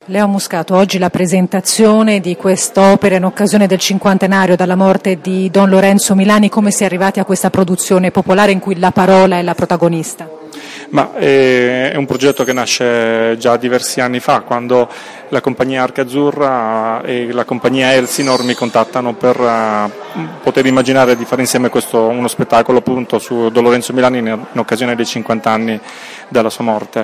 Leo Muscato, oggi la presentazione di quest'opera in occasione del cinquantenario dalla morte di Don Lorenzo Milani, come si è arrivati a questa produzione popolare in cui la parola è la protagonista? Ma è un progetto che nasce già diversi anni fa, quando la compagnia Arca Azzurra e la compagnia Elsinor mi contattano per poter immaginare di fare insieme uno spettacolo appunto su Don Lorenzo Milani in occasione dei 50 anni dalla sua morte.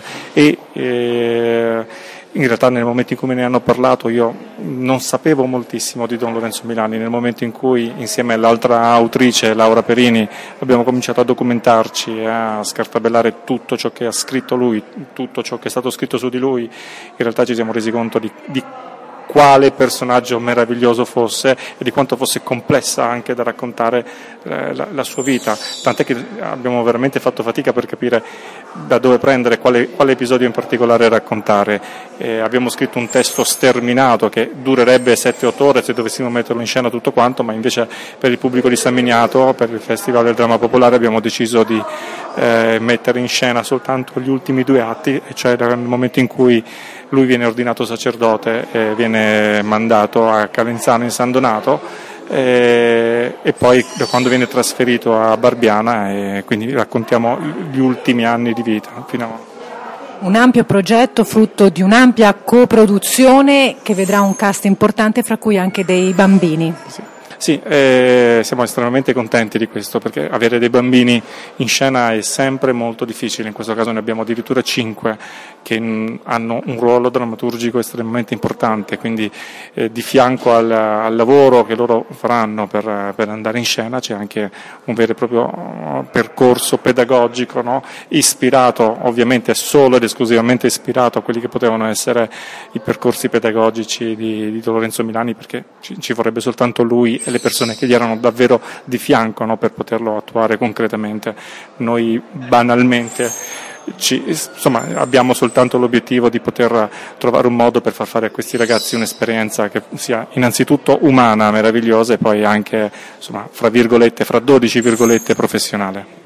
In realtà nel momento in cui me ne hanno parlato io non sapevo moltissimo di Don Lorenzo Milani, nel momento in cui insieme all'altra autrice Laura Perini abbiamo cominciato a documentarci e a scartabellare tutto ciò che ha scritto lui, tutto ciò che è stato scritto su di lui, in realtà ci siamo resi conto di quale personaggio meraviglioso fosse e di quanto fosse complessa anche da raccontare la sua vita, tant'è che abbiamo veramente fatto fatica per capire da dove prendere, quale episodio in particolare raccontare. Abbiamo scritto un testo sterminato che durerebbe 7-8 ore se dovessimo metterlo in scena tutto quanto, ma invece per il pubblico di San Miniato, per il Festival del Dramma Popolare, abbiamo deciso di mettere in scena soltanto gli ultimi 2 atti, cioè nel momento in cui lui viene ordinato sacerdote e viene mandato a Calenzano in San Donato e poi da quando viene trasferito a Barbiana, e quindi raccontiamo gli ultimi anni di vita fino Un ampio progetto frutto di un'ampia coproduzione che vedrà un cast importante, fra cui anche dei bambini. Sì, siamo estremamente contenti di questo, perché avere dei bambini in scena è sempre molto difficile. In questo caso ne abbiamo addirittura 5 che hanno un ruolo drammaturgico estremamente importante, quindi di fianco al lavoro che loro faranno per andare in scena c'è anche un vero e proprio percorso pedagogico, no? Ispirato, ovviamente solo ed esclusivamente ispirato a quelli che potevano essere i percorsi pedagogici di Don Lorenzo Milani, perché ci vorrebbe soltanto lui e le persone che gli erano davvero di fianco, no, per poterlo attuare concretamente. Noi banalmente abbiamo soltanto l'obiettivo di poter trovare un modo per far fare a questi ragazzi un'esperienza che sia innanzitutto umana, meravigliosa, e poi anche, fra 12 virgolette, professionale.